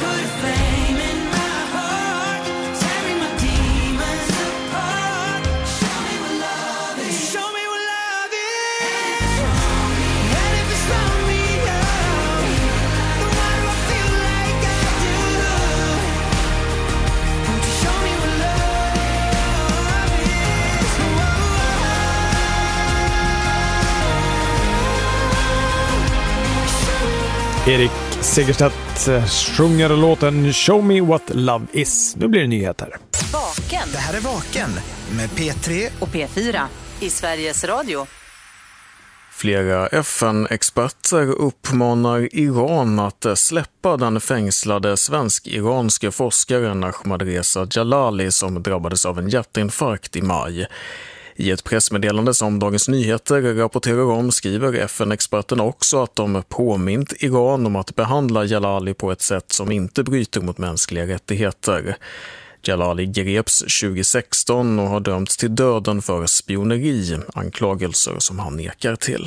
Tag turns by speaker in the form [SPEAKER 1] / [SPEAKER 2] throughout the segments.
[SPEAKER 1] Erik Segerstedt sjunger låten Show Me What Love Is. Nu blir det nyheter.
[SPEAKER 2] Vaken.
[SPEAKER 3] Det här är Vaken med P3
[SPEAKER 2] och P4 i Sveriges Radio.
[SPEAKER 4] Flera FN-experter uppmanar Iran att släppa den fängslade svensk-iranske forskaren Ahmad Reza Jalali som drabbades av en hjärtinfarkt i maj. I ett pressmeddelande som Dagens Nyheter rapporterar om skriver FN-experterna också att de påmint Iran om att behandla Jalali på ett sätt som inte bryter mot mänskliga rättigheter. Jalali greps 2016 och har dömts till döden för spioneri, anklagelser som han nekar till.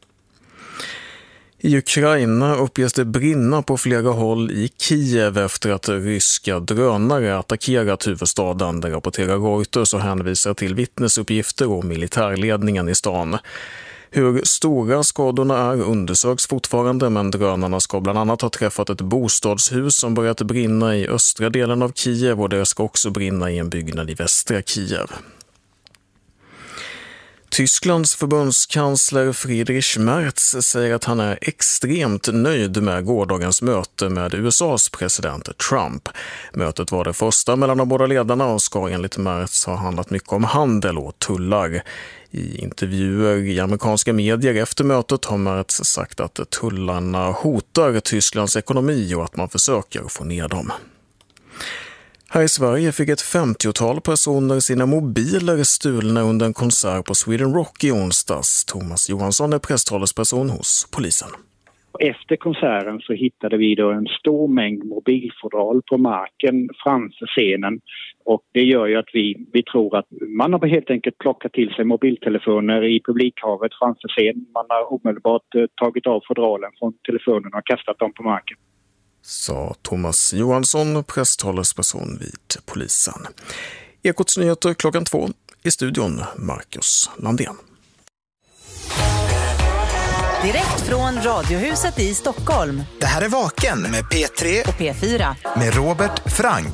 [SPEAKER 4] I Ukraina uppges det brinna på flera håll i Kiev efter att ryska drönare attackerat huvudstaden. Det rapporterar Reuters och hänvisar till vittnesuppgifter och militärledningen i stan. Hur stora skadorna är undersöks fortfarande, men drönarna ska bland annat ha träffat ett bostadshus som börjat brinna i östra delen av Kiev och det ska också brinna i en byggnad i västra Kiev. Tysklands förbundskansler Friedrich Merz säger att han är extremt nöjd med gårdagens möte med USAs president Trump. Mötet var det första mellan de båda ledarna och ska enligt Merz ha handlat mycket om handel och tullar. I intervjuer i amerikanska medier efter mötet har Merz sagt att tullarna hotar Tysklands ekonomi och att man försöker få ner dem. Här i Sverige fick ett 50-tal personer sina mobiler stulna under en konsert på Sweden Rock i onsdags. Thomas Johansson är presstalesperson hos polisen.
[SPEAKER 5] Efter konserten så hittade vi då en stor mängd mobilfodral på marken framför scenen. Och det gör ju att vi tror att man har helt enkelt plockat till sig mobiltelefoner i publikhavet framför scenen. Man har omedelbart tagit av fodralen från telefonen och kastat dem på marken.
[SPEAKER 4] Sa Thomas Johansson, presstalesperson vid polisen. Ekots nyheter 2:00 i studion, Marcus Landén.
[SPEAKER 2] Direkt från Radiohuset i Stockholm.
[SPEAKER 3] Det här är Vaken med P3
[SPEAKER 2] och P4
[SPEAKER 3] med Robert Frank.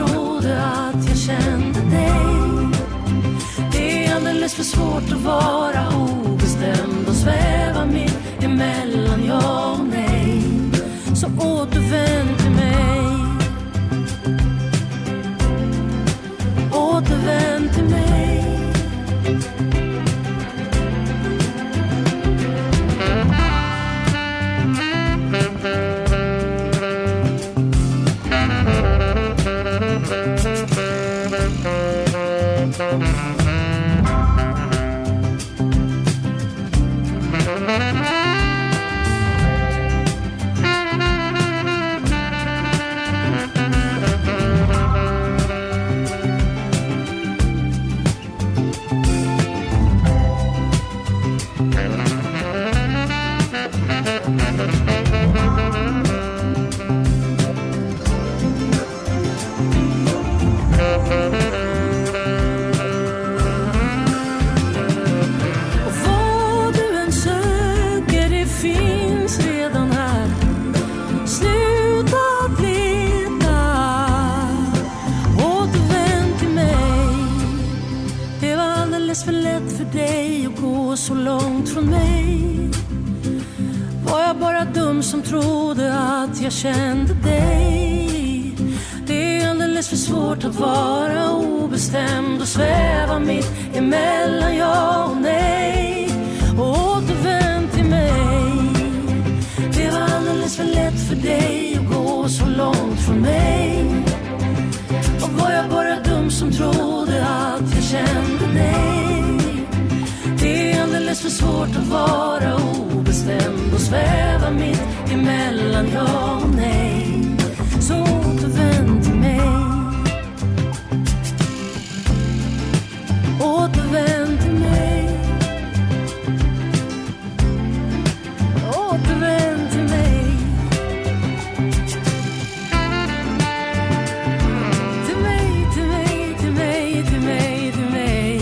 [SPEAKER 6] För svårt att vara och gå så långt från mig? Var jag bara dum som trodde att jag kände dig? Det är alldeles för svårt att vara obestämd och sväva mitt emellan ja och nej. Och återvänd till mig. Det var alldeles för lätt för dig att gå så långt från mig. Och var jag bara dum som trodde att jag kände dig? Det är alldeles för svårt att vara obestämd och sväva mitt emellan ja och nej. Så återvänd till mig. Återvänd till mig. Återvänd till mig. Till mig, till mig, till mig, till mig, till mig.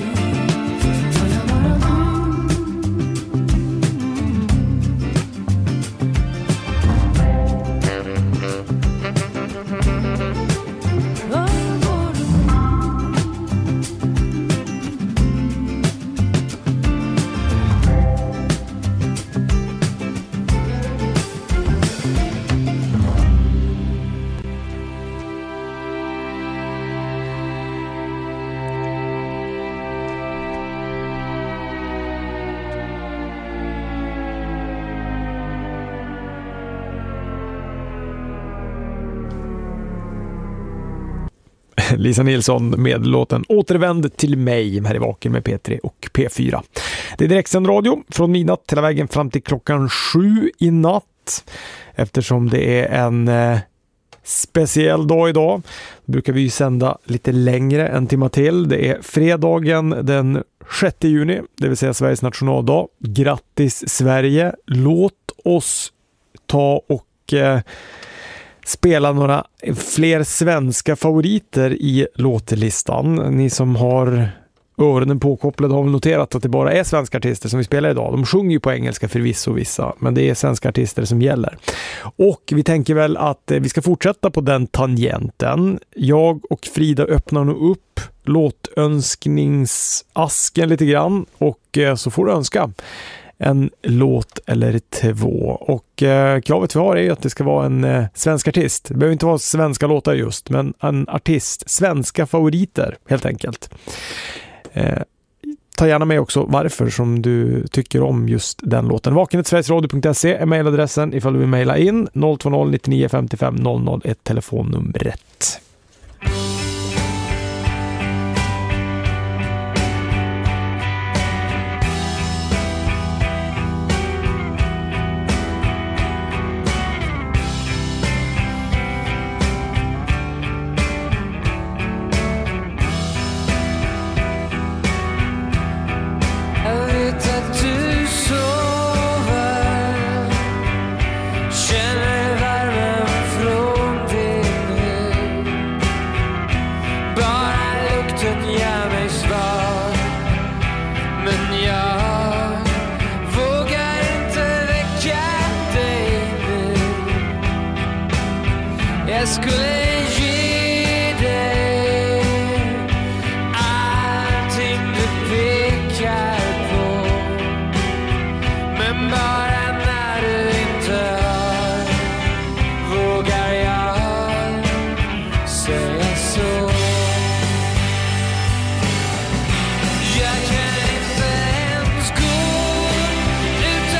[SPEAKER 1] Lisa Nilsson med låten Återvänd till mig här i Vaken med P3 och P4. Det är direktsänd radio från midnatt hela vägen fram till klockan 7 i natt. Eftersom det är en speciell dag idag brukar vi ju sända lite längre en timme till. Det är fredagen den 6 juni, det vill säga Sveriges nationaldag. Grattis Sverige! Låt oss ta och spela några fler svenska favoriter i låtlistan. Ni som har öronen påkopplade har noterat att det bara är svenska artister som vi spelar idag. De sjunger ju på engelska förvisso vissa, men det är svenska artister som gäller. Och vi tänker väl att vi ska fortsätta på den tangenten. Jag och Frida öppnar nu upp låtönskningsasken lite grann och så får du önska en låt eller två. Och kravet vi har är att det ska vara en svensk artist. Det behöver inte vara svenska låtar just, men en artist. Svenska favoriter, helt enkelt. Ta gärna med också varför som du tycker om just den låten. vaken@sverigesradio.se är mejladressen ifall du vill mejla in. 020 99 55 00 är telefonnumret.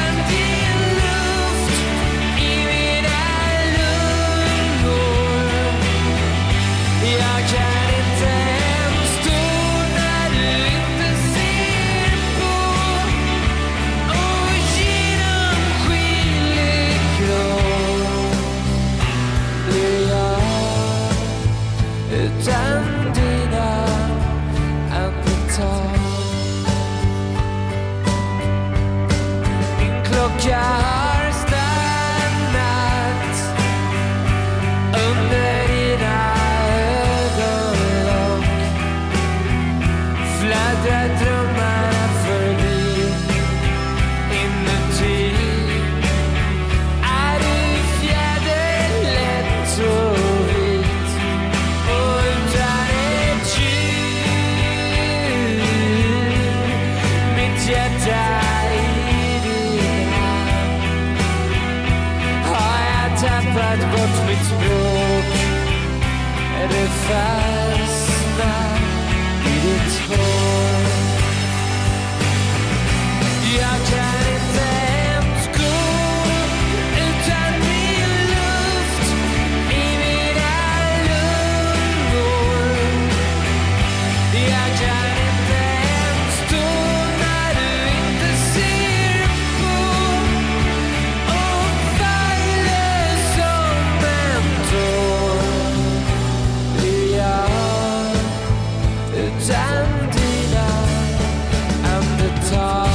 [SPEAKER 7] Luft i mina lungor. hjärta i din hand. Har jag tappat bort mitt språk? Är det fastnat i ditt hår? Jag kan inte ens gå utan din luft i mina lungor. Jag kan inte ens stå när du inte ser på och faller som en tår. Jag utan dina andetag.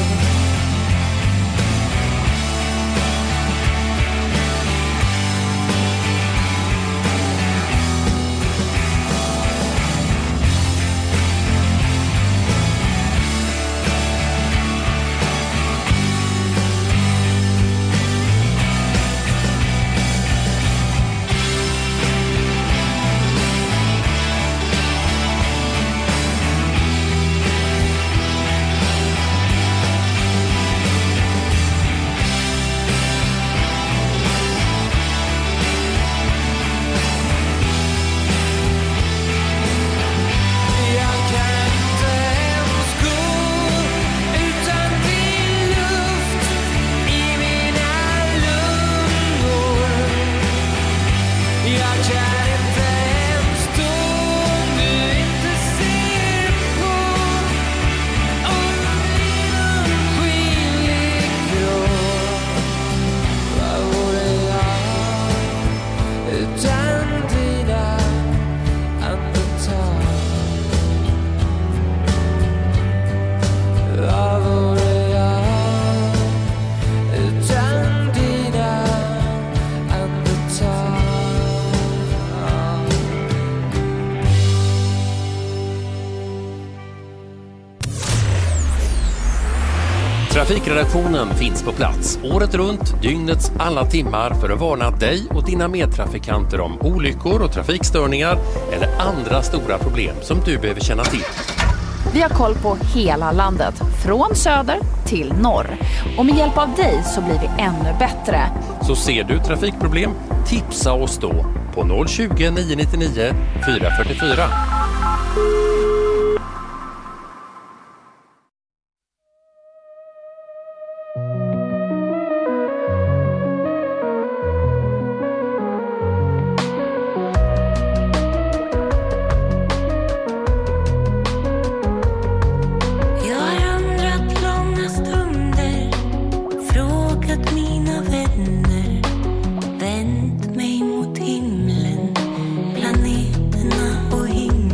[SPEAKER 8] Trafikredaktionen finns på plats året runt, dygnets alla timmar för att varna dig och dina medtrafikanter om olyckor och trafikstörningar eller andra stora problem som du behöver känna till.
[SPEAKER 9] Vi har koll på hela landet, från söder till norr. Och med hjälp av dig så blir vi ännu bättre.
[SPEAKER 8] Så ser du trafikproblem, tipsa oss då på 020 999 444.
[SPEAKER 6] Vänt mig mot himlen, planeterna och himlen.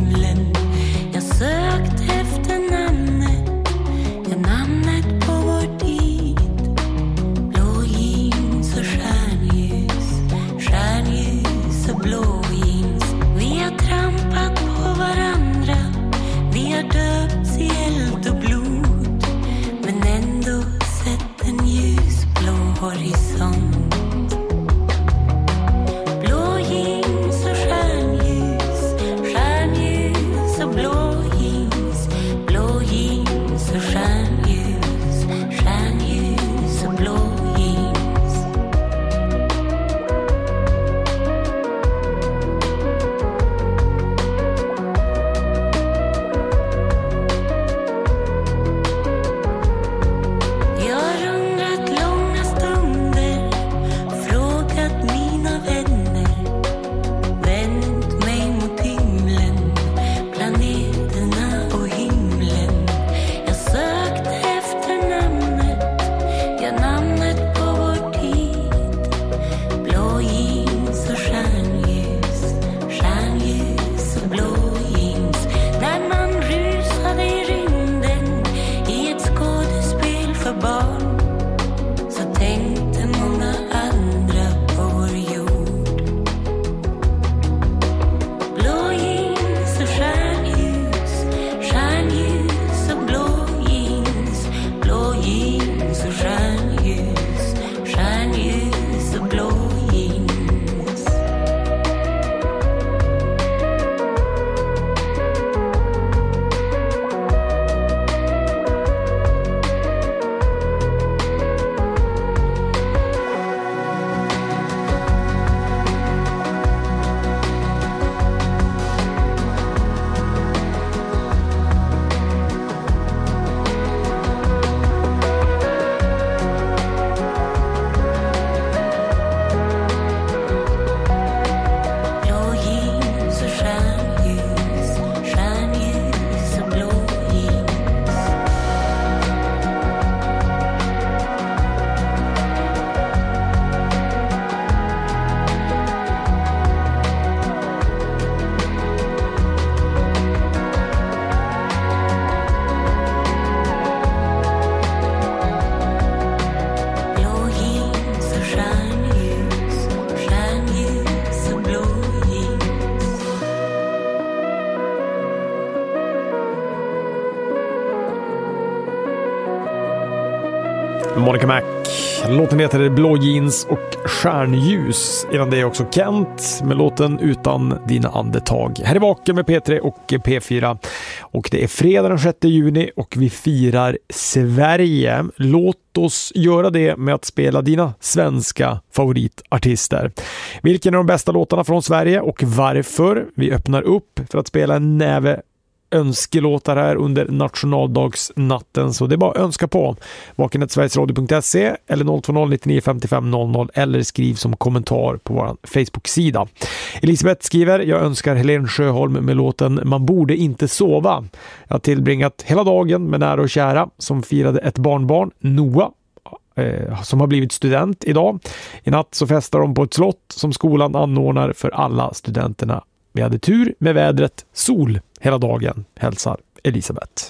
[SPEAKER 1] Monica Mac. Låten heter Blå jeans och stjärnljus. Innan det är också Kent med låten Utan dina andetag. Här är Vaken med P3 och P4. Och det är fredag den 6 juni och vi firar Sverige. Låt oss göra det med att spela dina svenska favoritartister. Vilken är de bästa låtarna från Sverige och varför? Vi öppnar upp för att spela en näve önskelåtar här under nationaldagsnatten, så det är bara att önska på vaken@sverigesradio.se eller 020 99 55 00 eller skriv som kommentar på vår Facebook-sida. Elisabeth skriver: jag önskar Helen Sjöholm med låten Man borde inte sova. Jag har tillbringat hela dagen med nära och kära som firade ett barnbarn, Noah, som har blivit student idag. I natt så festar de på ett slott som skolan anordnar för alla studenterna. Vi hade tur med vädret, sol hela dagen, hälsar Elisabeth.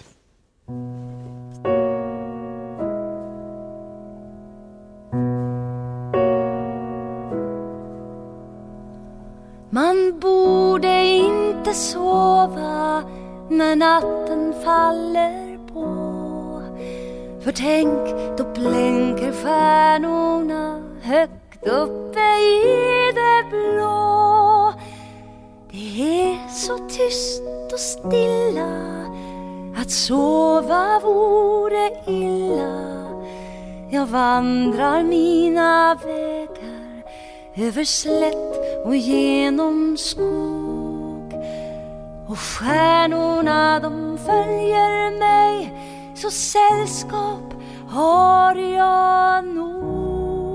[SPEAKER 6] Man borde inte sova när natten faller på. För tänk, då blänker stjärnorna högt uppe i det blå. Det är så tyst och stilla att sova vore illa. Jag vandrar mina vägar över slätt och genom skog. Och stjärnorna de följer mig, så sällskap har jag nog.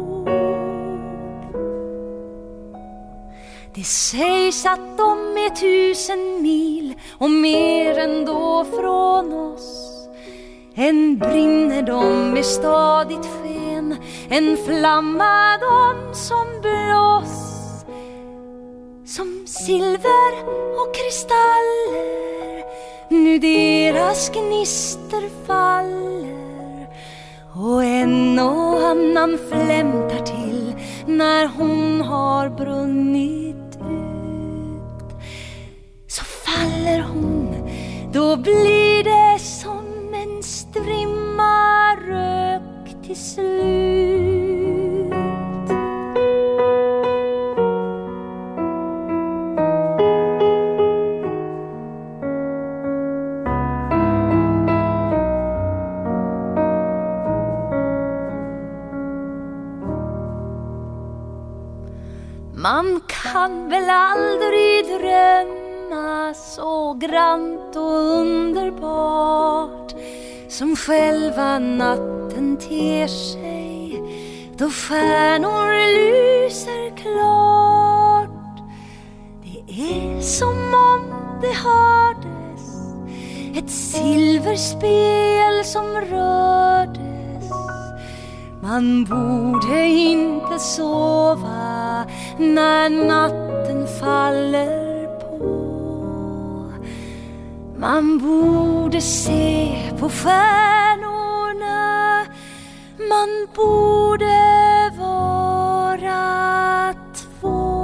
[SPEAKER 6] Det sägs att de är 1000 mil och mer ändå från oss. Än brinner de med stadigt sken, en flamma de som blås. Som silver och kristaller, nu deras gnister faller. Och en och annan flämtar till när hon har brunnit ut. Så faller hon, då blir det som en strimma rök till slut. Man kan väl aldrig drömma så grant och underbart som själva natten ter sig, då stjärnor lyser klart. Det är som om det hördes ett silverspel som rördes. Man borde inte sova när natten faller på. Man borde se på stjärnorna. Man borde vara två.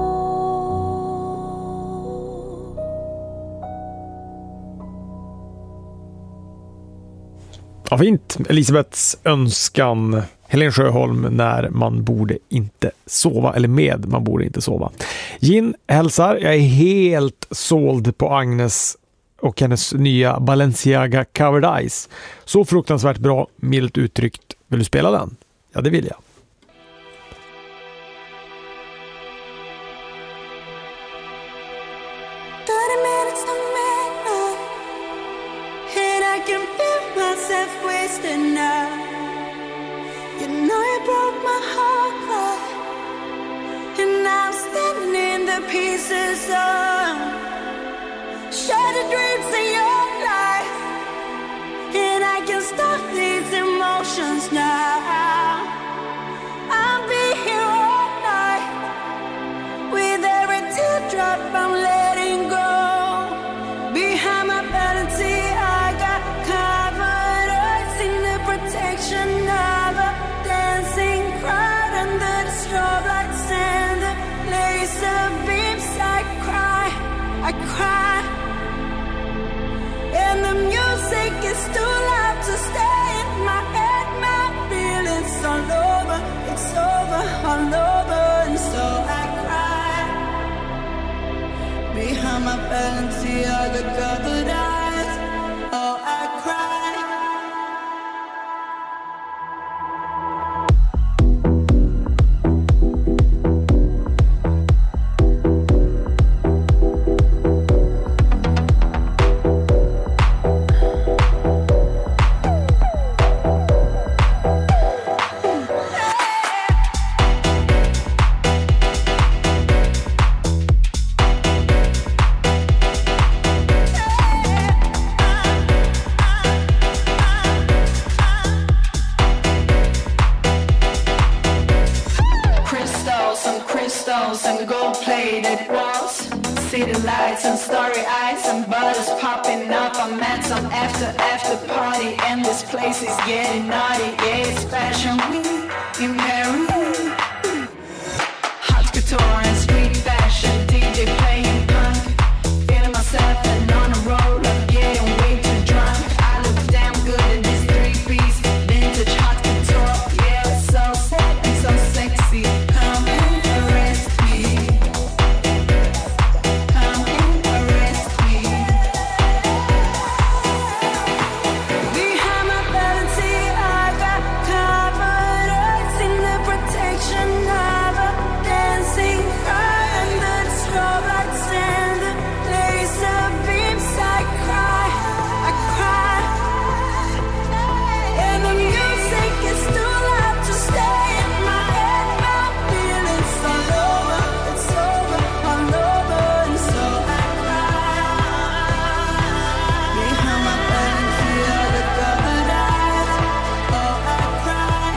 [SPEAKER 1] Ja, fint. Elisabeths önskan. Helen Sjöholm, när man borde inte sova, eller med man borde inte sova. Gin hälsar: jag är helt såld på Agnes och hennes nya Balenciaga Covered Eyes. Så fruktansvärt bra, milt uttryckt. Vill du spela den? Ja, det vill jag.
[SPEAKER 10] You know you broke my heart, right? And now I'm standing in the pieces of shattered dreams in your life. And I can stop these emotions now. I'll be here all night. With every teardrop I'm letting go. Behind my vanity I got covered eyes in the protection of a dancing crowd under the strobe lights and the laser beams. I cry, and the music is too loud to stay in my head. My feelings my Balenciaga covered eyes. Oh, I cry. And gold-plated walls, city lights and starry eyes and butters popping up. I'm at some after party and this place is getting naughty. Yeah, it's fashion week in Paris. Hot couture and street fashion, DJ playing punk. Feeling myself and on a roll, I'm getting way too drunk. I look damn good in this three-piece vintage hot couture. Yeah, it's so sad and so sexy. Come and arrest me. Come and arrest me. Behind my Balenciaga covered eyes in the protection of a dancing fire under the strobe lights and the laser beams. I cry, and the music is too loud to stay in my head. My feelings all over, it's over, all over, and so I cry. Behind my Balenciaga covered eyes, oh I cry.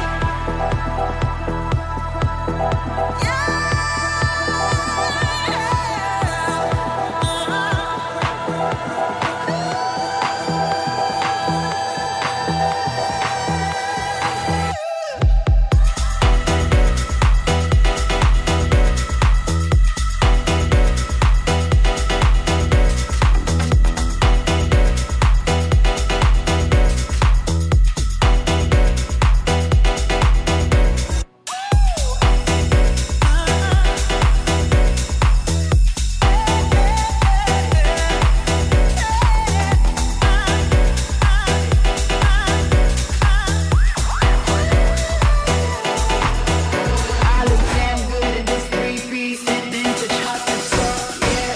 [SPEAKER 10] I look damn good in this three-piece vintage hot couture. Yeah.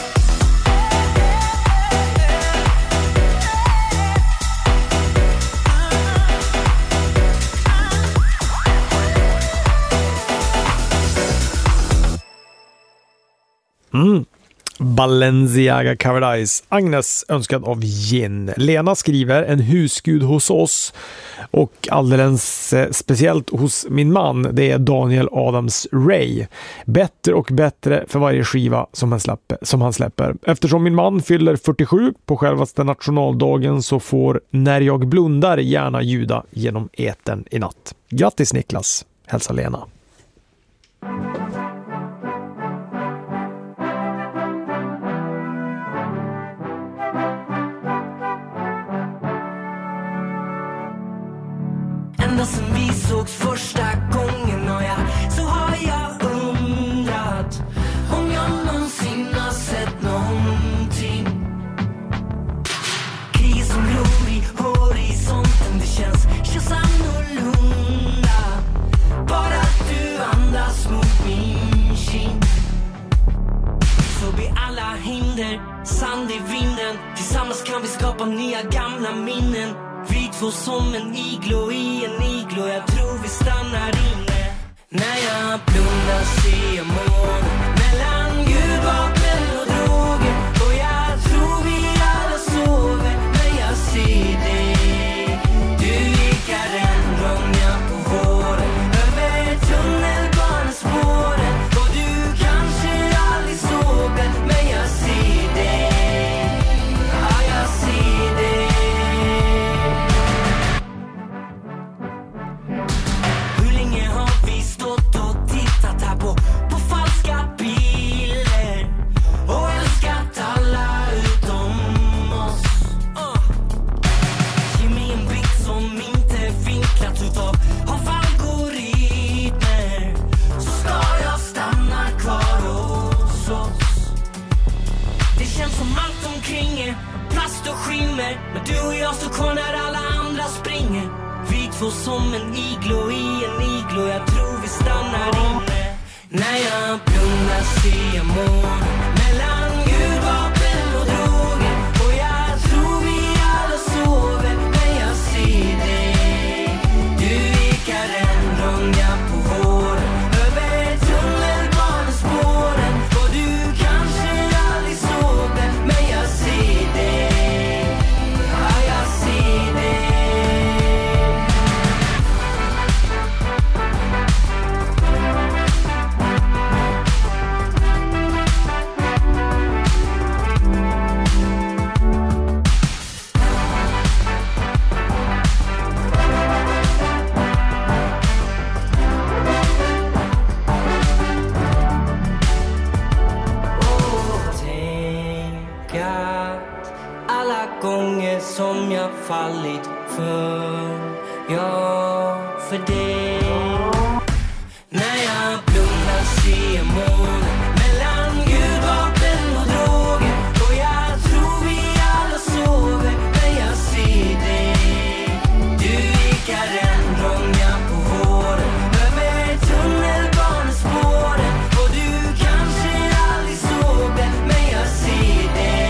[SPEAKER 1] Balenciaga Covered Eyes. Agnes önskad av Gin. Lena skriver en husgud hos oss och alldeles speciellt hos min man. Det är Daniel Adams Ray. Bättre och bättre för varje skiva som han släpper. Eftersom min man fyller 47 på självaste nationaldagen så får När jag blundar gärna ljuda genom etern i natt. Grattis Niklas. Hälsa Lena.
[SPEAKER 7] Ända sen vi sågs första gången och så har jag undrat om jag någonsin har sett någonting. Krig som glor i horisonten, det känns annorlunda. Bara du andas mot min kind. Förbi alla hinder, sand i vinden. Tillsammans kan vi skapa nya gamla minnen. Vi två som en iglo i en iglo. Jag tror vi stannar inne. När jag blundar ser jag månen mellan ljudvapen och droger. Och jag tror vi alla sover när jag ser dig. Du ekar en runga på våren över tunnelbanespåren. Och du kanske aldrig såg det, men jag ser dig. Ja, jag ser dig. som en iglo i en iglo. Jag tror vi stannar inne. När jag blundar ser jag månen mellan ljudvapen och droger. Och jag tror vi alla sover när jag ser dig. Du ekar en runga på våren över tunnelbanespåren. Och du kanske aldrig såg det, men jag ser dig. Ja, jag ser dig. Gånger som jag fallit för, ja, för dig. När jag blundar ser jag månen mellan ljudvapen och droger. Och jag tror vi alla sover när jag ser dig. Du ekar en runga på våren över tunnelbanespåren. Och du kanske aldrig såg det, men jag ser dig.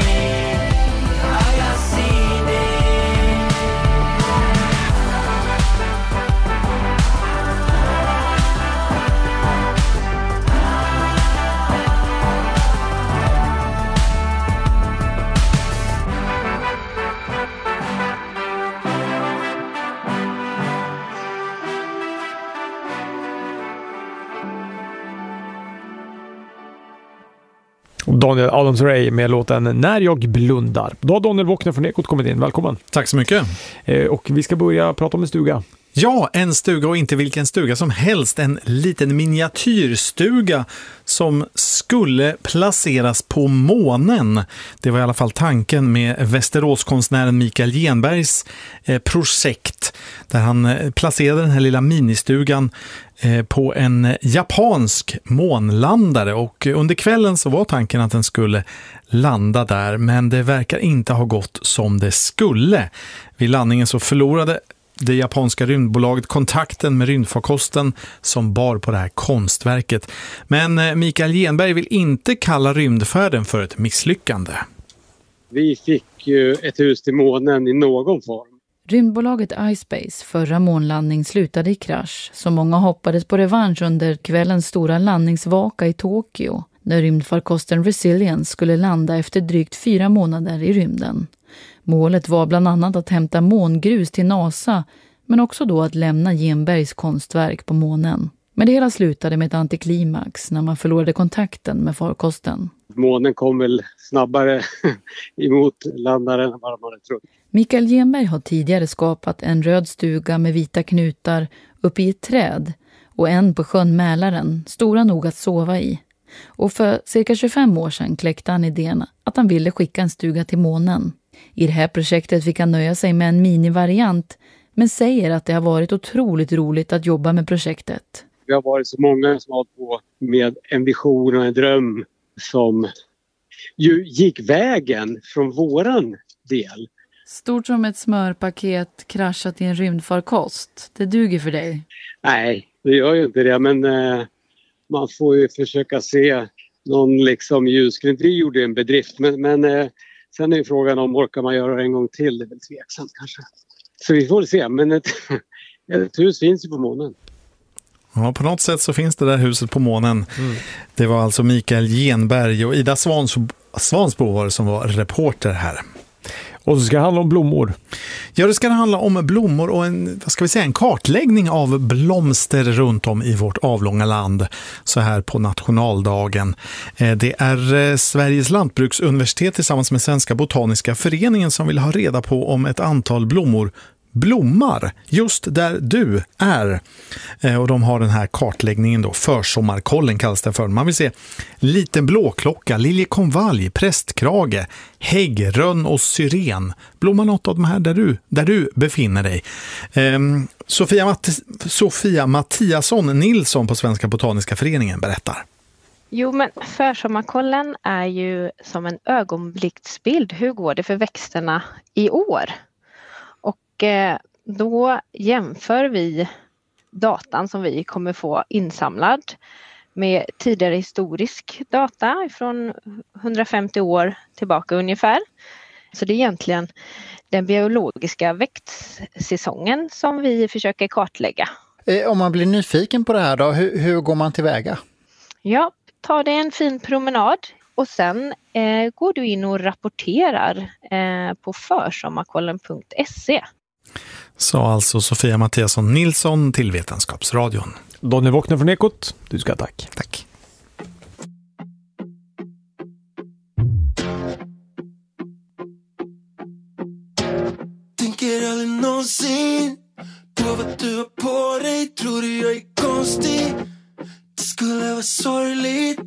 [SPEAKER 1] Daniel Adams-Ray med låten När jag blundar. Då har Daniel Wåkner från Ekot kommit in. Välkommen.
[SPEAKER 11] Tack så mycket.
[SPEAKER 1] Och vi ska börja prata om en stuga.
[SPEAKER 11] Ja, en stuga och inte vilken stuga som helst. En liten miniatyrstuga som skulle placeras på månen. Det var i alla fall tanken med Västeråskonstnären Mikael Genbergs projekt. Där han placerade den här lilla ministugan på en japansk månlandare. Och under kvällen så var tanken att den skulle landa där. Men det verkar inte ha gått som det skulle. Vid landningen så förlorade det japanska rymdbolaget kontakten med rymdfarkosten som bar på det här konstverket. Men Mikael Genberg vill inte kalla rymdfärden för ett misslyckande.
[SPEAKER 12] Vi fick ju ett hus till månen i någon form.
[SPEAKER 13] Rymdbolaget iSpace förra månlandning slutade i krasch, så många hoppades på revansch under kvällens stora landningsvaka i Tokyo, när rymdfarkosten Resilience skulle landa efter drygt 4 månader i rymden. Målet var bland annat att hämta mångrus till NASA, men också då att lämna Genbergs konstverk på månen. Men det hela slutade med ett antiklimax när man förlorade kontakten med farkosten.
[SPEAKER 12] Månen kom väl snabbare emot landaren än vad man hade trott.
[SPEAKER 13] Mikael Genberg har tidigare skapat en röd stuga med vita knutar uppe i ett träd och en på sjön Mälaren, stora nog att sova i. Och för cirka 25 år sedan kläckte han idén att han ville skicka en stuga till månen. I det här projektet fick han nöja sig med en minivariant, men säger att det har varit otroligt roligt att jobba med projektet.
[SPEAKER 12] Vi har varit så många som har hållit på med en vision och en dröm som ju gick vägen från våran del.
[SPEAKER 13] Stort som ett smörpaket kraschat i en rymdfarkost. Det duger för dig?
[SPEAKER 12] Nej, det gör ju inte det, men man får ju försöka se någon liksom ljusglimt. Vi gjorde en bedrift, men sen är ju frågan om orkar man göra det en gång till. Det är väl tveksamt kanske. Så vi får se, men ett hus finns ju på månen.
[SPEAKER 11] Ja, på något sätt så finns det där huset på månen. Det var alltså Mikael Genberg och Ida Svansbo var som var reporter här.
[SPEAKER 1] Och så ska det handla om blommor.
[SPEAKER 11] Ja, det ska handla om blommor och en kartläggning av blomster runt om i vårt avlånga land så här på nationaldagen. Det är Sveriges lantbruksuniversitet tillsammans med Svenska botaniska föreningen som vill ha reda på om ett antal blommor blommar just där du är. Och de har den här kartläggningen då, försommarkollen kallas det för. Man vill se liten blåklocka, liljekonvalj, prästkrage, häggrön och syren. Blommar något av de här där du befinner dig. Sofia Mattiasson Nilsson på Svenska botaniska föreningen berättar.
[SPEAKER 14] Jo, men försommarkollen är ju som en ögonblicksbild. Hur går det för växterna i år? Och Då jämför vi datan som vi kommer få insamlad med tidigare historisk data från 150 år tillbaka ungefär. Så det är egentligen den biologiska växtsäsongen som vi försöker kartlägga.
[SPEAKER 15] Om man blir nyfiken på det här då, hur går man tillväga?
[SPEAKER 14] Ja, ta dig en fin promenad och sen går du in och rapporterar på försommarkollen.se.
[SPEAKER 11] Sa alltså Sofia Mattiasson Nilsson till Vetenskapsradion.
[SPEAKER 1] Daniel Wåkner från Ekot, du ska tack.
[SPEAKER 11] Tack.
[SPEAKER 16] Tänker aldrig någonsin på vad du har på dig. Tror du jag är konstig? Det skulle vara sorgligt.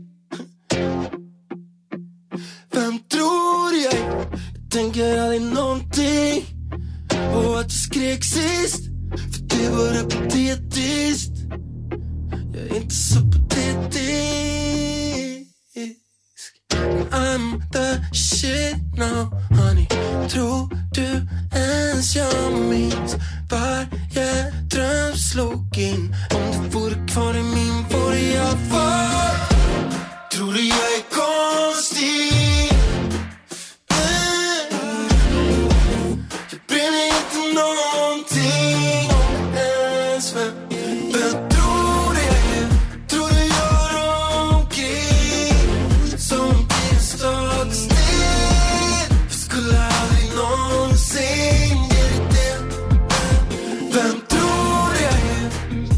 [SPEAKER 16] Vem tror jag är? Jag tänker aldrig någonting på att du skrek sist. För det var patetiskt. Jag är inte så patetisk. I'm the shit now, honey. Tror du ens jag minns varje dröm slog in? Om du vore kvar i min vore jag var. Tror du jag är konstig? Jag brinner inte någonting om ens vem tror du jag är? Tror du jag är omkring som din stadsdel? Jag skulle aldrig någonsin ge dig det. Vem tror du jag är?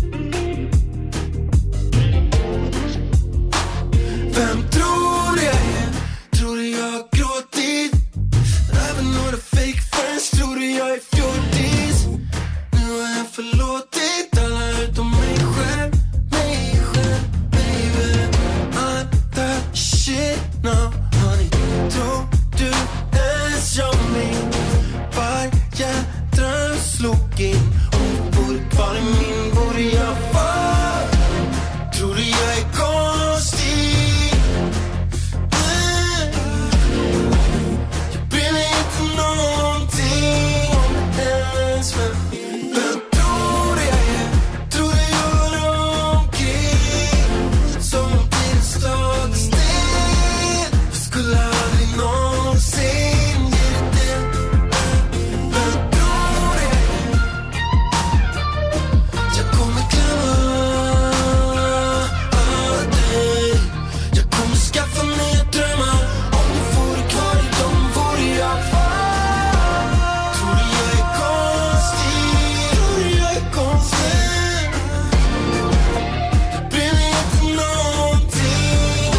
[SPEAKER 16] Vem tror du jag är? Tror du jag har gråtit? Även några fake friends. Tror du jag är fjortis? Nu har jag förlåtit alla utom mig själv. Mig själv, baby. I'm the shit now, honey. Tror du ens jag minns varje dröm slog in? Om du bor kvar i min borde jag vara. Tror du jag är konstig? Jag brinner inte någonting om ens vem tror du jag är? Tror du jag är omkring som din stadsdel? Jag skulle aldrig någonsin ge dig det. Vem tror du jag är? Jag kommer glömma dig. Jag kommer skaffa nya drömmar. Om du vore kvar i dem vore jag var. Tror du jag är konstig? Tror du jag är konstig? Jag brinner inte någonting.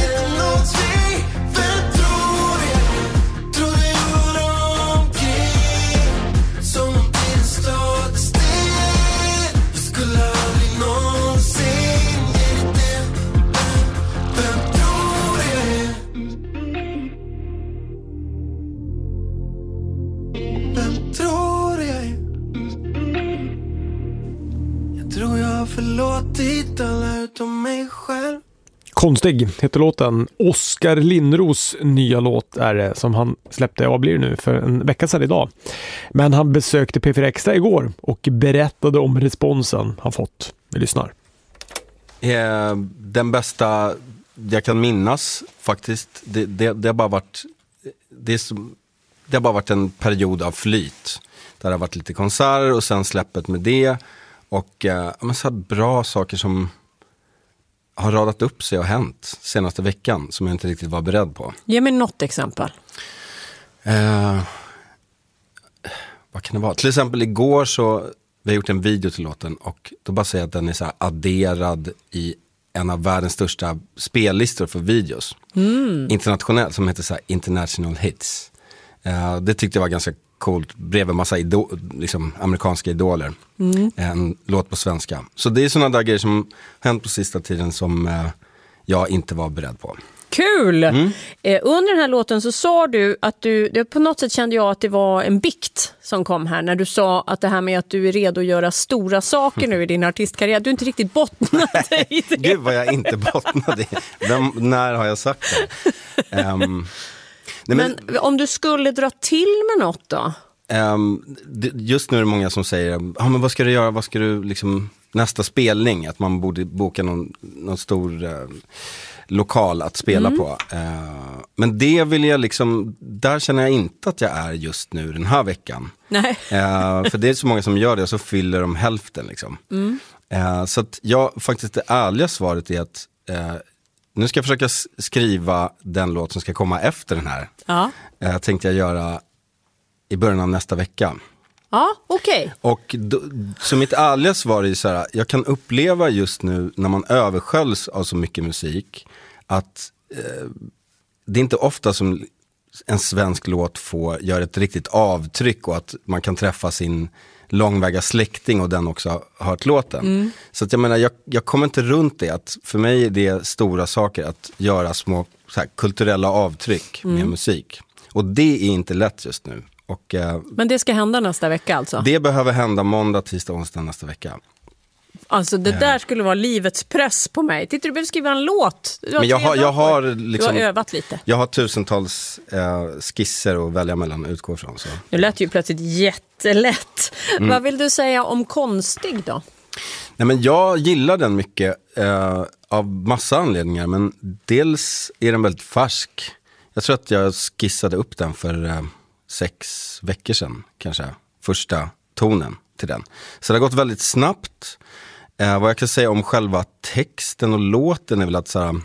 [SPEAKER 16] Vem tror du jag är? Tror du jag är omkring som din stadsdel? Jag skulle aldrig någonsin ge dig det. Vem tror du jag är? Vem tror du jag är? Jag tror jag har förlåtit alla utom mig själv.
[SPEAKER 1] Konstig heter låten. Oskar Lindros nya låt är det som han släppte, vad blir det nu, för en vecka sedan idag. Men han besökte P4 Extra igår och berättade om responsen han fått. Vi lyssnar.
[SPEAKER 17] Den bästa jag kan minnas faktiskt, det har bara varit det har bara varit en period av flyt. Där det har varit lite konserter och sen släppet med det. Och men så bra saker som har radat upp sig och hänt senaste veckan som jag inte riktigt var beredd på.
[SPEAKER 18] Ge mig något exempel.
[SPEAKER 17] Vad kan det vara? Till exempel igår så vi har gjort en video till låten och då bara säger jag att den är så här adderad i en av världens största spellistor för videos. Internationellt, som heter så här International Hits. Det tyckte jag var ganska coolt. Bredvid en massa liksom amerikanska idoler. En låt på svenska. Så det är sådana där grejer som hänt på sista tiden som jag inte var beredd på.
[SPEAKER 18] Kul! Under den här låten så sa du att det på något sätt kände jag att det var en bikt som kom här när du sa att det här med att du är redo att göra stora saker nu i din artistkarriär, du inte riktigt bottnade i det.
[SPEAKER 17] Gud vad jag inte bottnade i. När har jag sagt det?
[SPEAKER 18] Men om du skulle dra till med något då?
[SPEAKER 17] Just nu är det många som säger, men vad ska du göra, vad ska du liksom, nästa spelning, att man borde boka någon stor lokal att spela på. Men det vill jag liksom, där känner jag inte att jag är just nu den här veckan.
[SPEAKER 18] Nej.
[SPEAKER 17] För det är så många som gör det och så fyller de hälften liksom. Så att faktiskt det ärliga svaret är att nu ska jag försöka skriva den låt som ska komma efter den här.
[SPEAKER 18] Ja.
[SPEAKER 17] Tänkte jag göra i början av nästa vecka.
[SPEAKER 18] Ja, okej.
[SPEAKER 17] Och så mitt ärliga svar är så här, jag kan uppleva just nu när man översköljs av så mycket musik att det är inte ofta som en svensk låt gör ett riktigt avtryck och att man kan träffa sin långväga släkting och den också har hört låten. Så att jag menar, jag kommer inte runt det, att för mig är det stora saker att göra små så här, kulturella avtryck med musik. Och det är inte lätt just nu. Och,
[SPEAKER 18] men det ska hända nästa vecka alltså?
[SPEAKER 17] Det behöver hända måndag, tisdag, onsdag nästa vecka.
[SPEAKER 18] Alltså det där skulle vara livets press på mig. Titta, du behöver skriva en låt.
[SPEAKER 17] Men jag har liksom,
[SPEAKER 18] du har övat lite.
[SPEAKER 17] Jag har tusentals skisser att välja mellan och utgå från. Så.
[SPEAKER 18] Nu lät ju plötsligt jättelätt. Vad vill du säga om konstig då?
[SPEAKER 17] Nej, men jag gillar den mycket av massa anledningar. Men dels är den väldigt färsk. Jag tror att jag skissade upp den för 6 veckor sedan kanske. Första tonen till den. Så det har gått väldigt snabbt. Vad jag kan säga om själva texten och låten är väl att så här,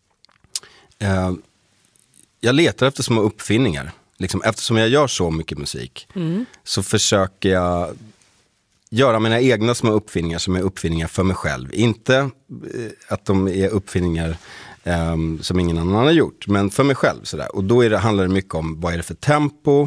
[SPEAKER 17] jag letar efter små uppfinningar. Liksom, eftersom jag gör så mycket musik så försöker jag göra mina egna små uppfinningar som är uppfinningar för mig själv. Inte att de är uppfinningar som ingen annan har gjort, men för mig själv. Sådär. Och då handlar det mycket om vad är det för tempo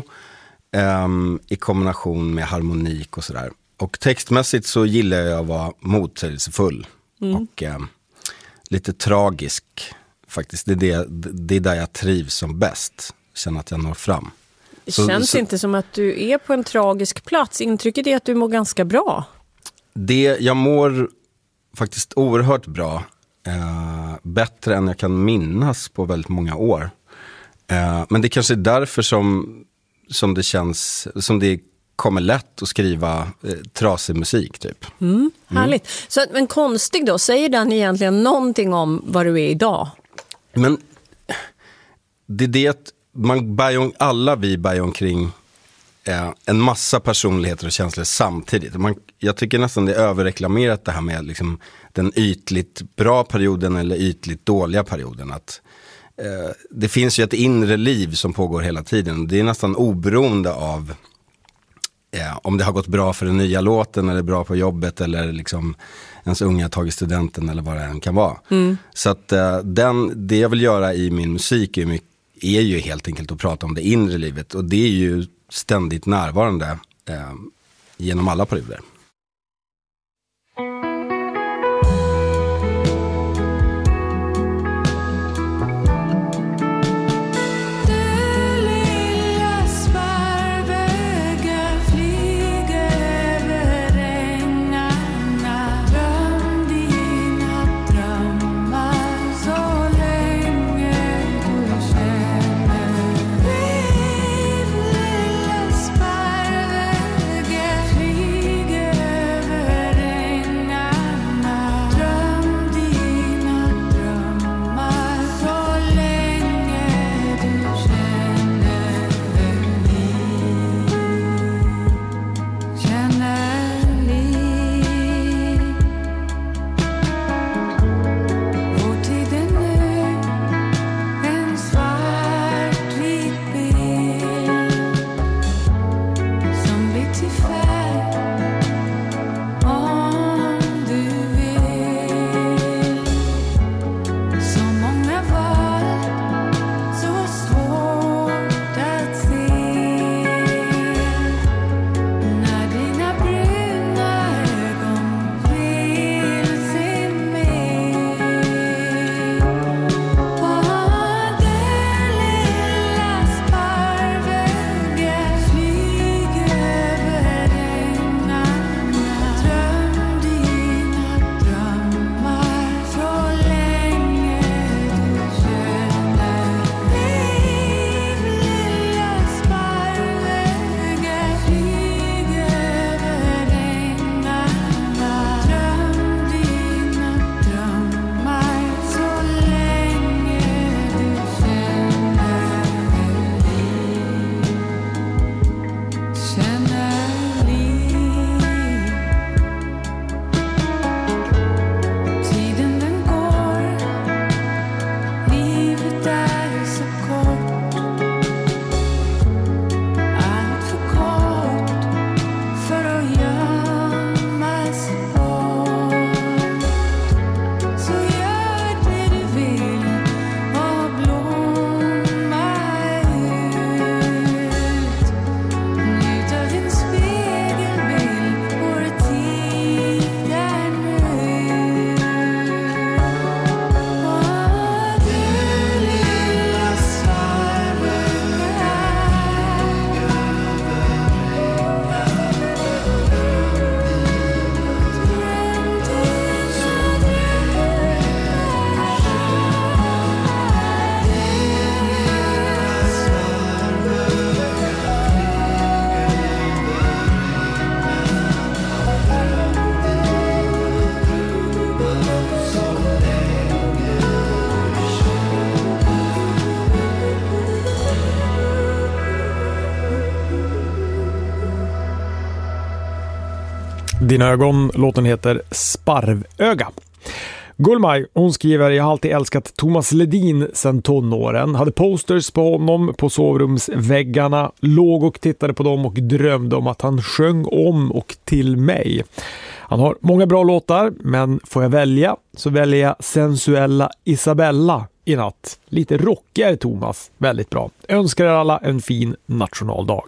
[SPEAKER 17] i kombination med harmonik och sådär. Och textmässigt så gillar jag att vara motsägelsefull och lite tragisk faktiskt. Det är där jag trivs som bäst. Känner att jag når fram.
[SPEAKER 18] Det känns inte som att du är på en tragisk plats. Intrycket är att du mår ganska bra.
[SPEAKER 17] Jag mår faktiskt oerhört bra. Bättre än jag kan minnas på väldigt många år. Men det kanske är därför som det känns, som det kommer lätt att skriva trasig musik typ.
[SPEAKER 18] Härligt. Så, men konstig då, säger den egentligen någonting om vad du är idag?
[SPEAKER 17] Men det är det att vi bär omkring en massa personligheter och känslor samtidigt. Jag tycker nästan det är överreklamerat det här med liksom den ytligt bra perioden eller ytligt dåliga perioden. Att det finns ju ett inre liv som pågår hela tiden. Det är nästan oberoende av om det har gått bra för den nya låten eller bra på jobbet eller liksom ens unga tagit studenten eller vad det än kan vara. Så att det jag vill göra i min musik är ju helt enkelt att prata om det inre livet, och det är ju ständigt närvarande genom alla perioder.
[SPEAKER 10] Flyger
[SPEAKER 1] Dina ögon, låten heter Sparvöga. Gullmaj, hon skriver: jag har alltid älskat Thomas Ledin sedan tonåren. Hade posters på honom på sovrumsväggarna, låg och tittade på dem och drömde om att han sjöng om och till mig. Han har många bra låtar, men får jag välja så väljer jag Sensuella Isabella i natt. Lite rockigare Thomas, väldigt bra. Önskar er alla en fin nationaldag.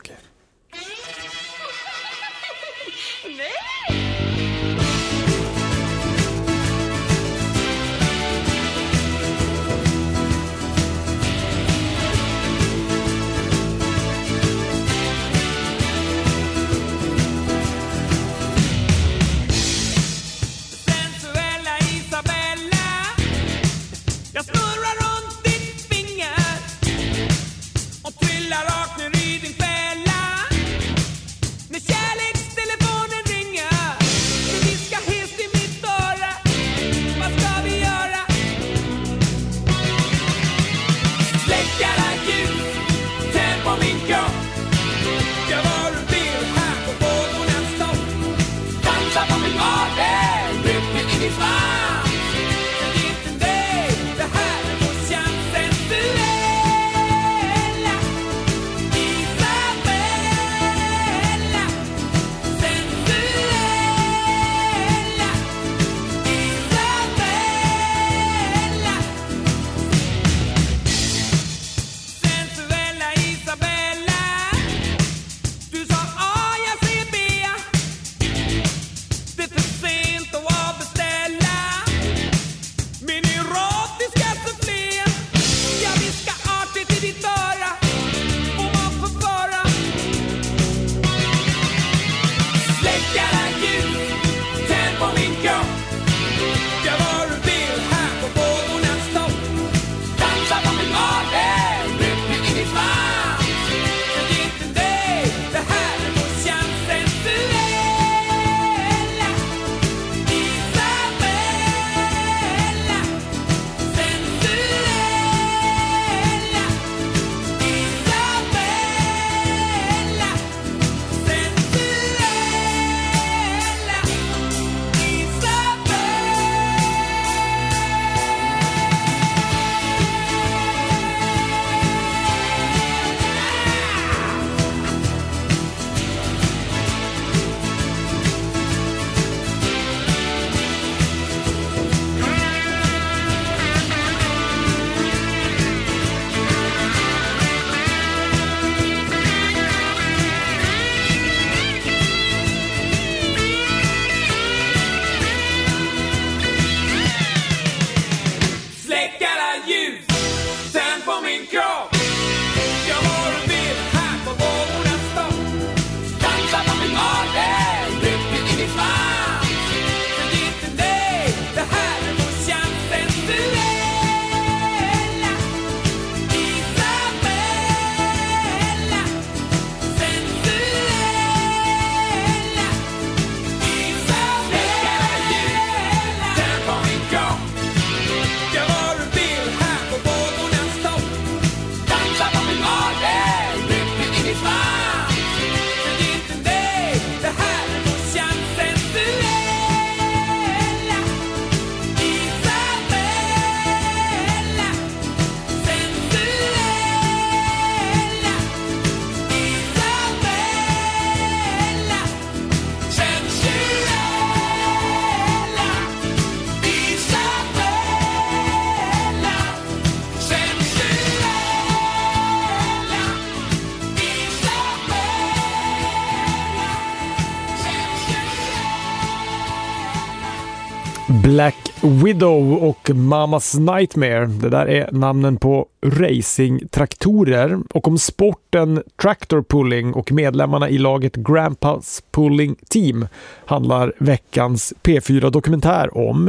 [SPEAKER 1] Black Widow och Mama's Nightmare. Det där är namnen på racingtraktorer. Och om sporten Tractor Pulling och medlemmarna i laget Grandpa's Pulling Team handlar veckans P4-dokumentär om.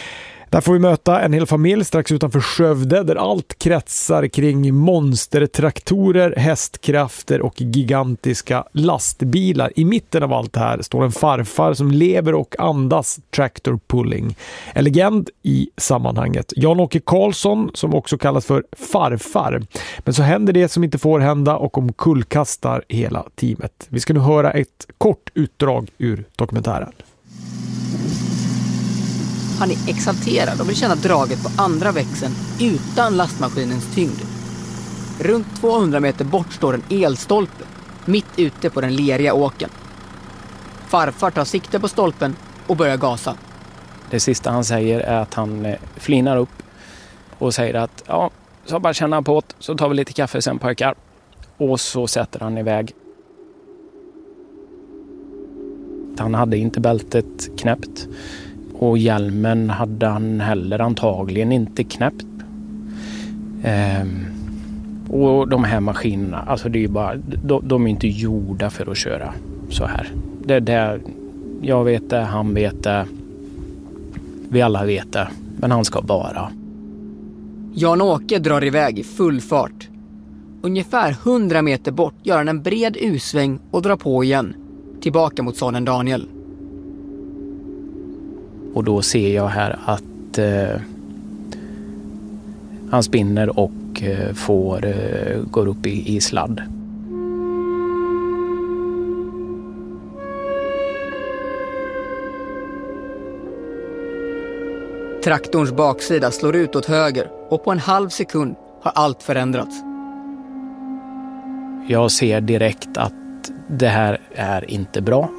[SPEAKER 1] Där får vi möta en hel familj strax utanför Skövde där allt kretsar kring monstertraktorer, hästkrafter och gigantiska lastbilar. I mitten av allt det här står en farfar som lever och andas tractor pulling. En legend i sammanhanget. Jan-Åke Karlsson som också kallas för farfar. Men så händer det som inte får hända och omkullkastar hela teamet. Vi ska nu höra ett kort utdrag ur dokumentären.
[SPEAKER 19] Han är exalterad och vill känna draget på andra växeln utan lastmaskinens tyngd. Runt 200 meter bort står en elstolpe, mitt ute på den leriga åken. Farfar tar sikte på stolpen och börjar gasa.
[SPEAKER 20] Det sista han säger är att han flinar upp och säger att ja, så bara känna på det, så tar vi lite kaffe sen pojkar. Och så sätter han iväg. Han hade inte bältet knäppt och hjälmen hade han heller antagligen inte knäppt. Och de här maskinerna, alltså det är ju bara, de är inte gjorda för att köra så här. Jag vet det, han vet det, vi alla vet det, men han ska bara.
[SPEAKER 19] Jan-Åke drar iväg i full fart. Ungefär 100 meter bort gör han en bred U-sväng och drar på igen, tillbaka mot sonen Daniel.
[SPEAKER 20] Och då ser jag här att han spinner och går upp i sladd.
[SPEAKER 19] Traktorns baksida slår ut åt höger och på en halv sekund har allt förändrats.
[SPEAKER 20] Jag ser direkt att det här är inte bra.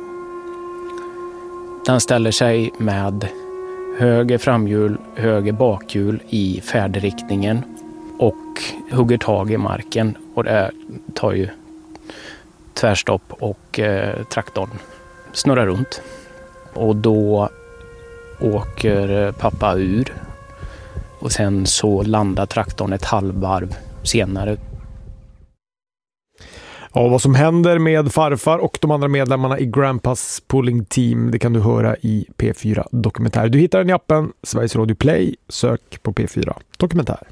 [SPEAKER 20] Den ställer sig med höger framhjul, höger bakhjul i färdriktningen och hugger tag i marken. Och det tar ju tvärstopp och traktorn snurrar runt. Och då åker pappa ur och sen så landar traktorn ett halvvarv senare.
[SPEAKER 1] Ja, vad som händer med farfar och de andra medlemmarna i Grandpas Pulling Team, det kan du höra i P4 Dokumentär. Du hittar den i appen Sveriges Radio Play, sök på P4 Dokumentär.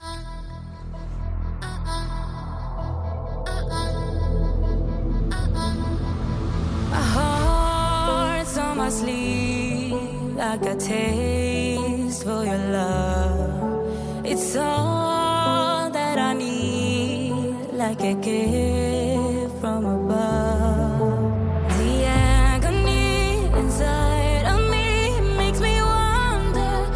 [SPEAKER 6] I got taste for your love. It's all that I need, like a gift from above. The agony inside of me makes me wonder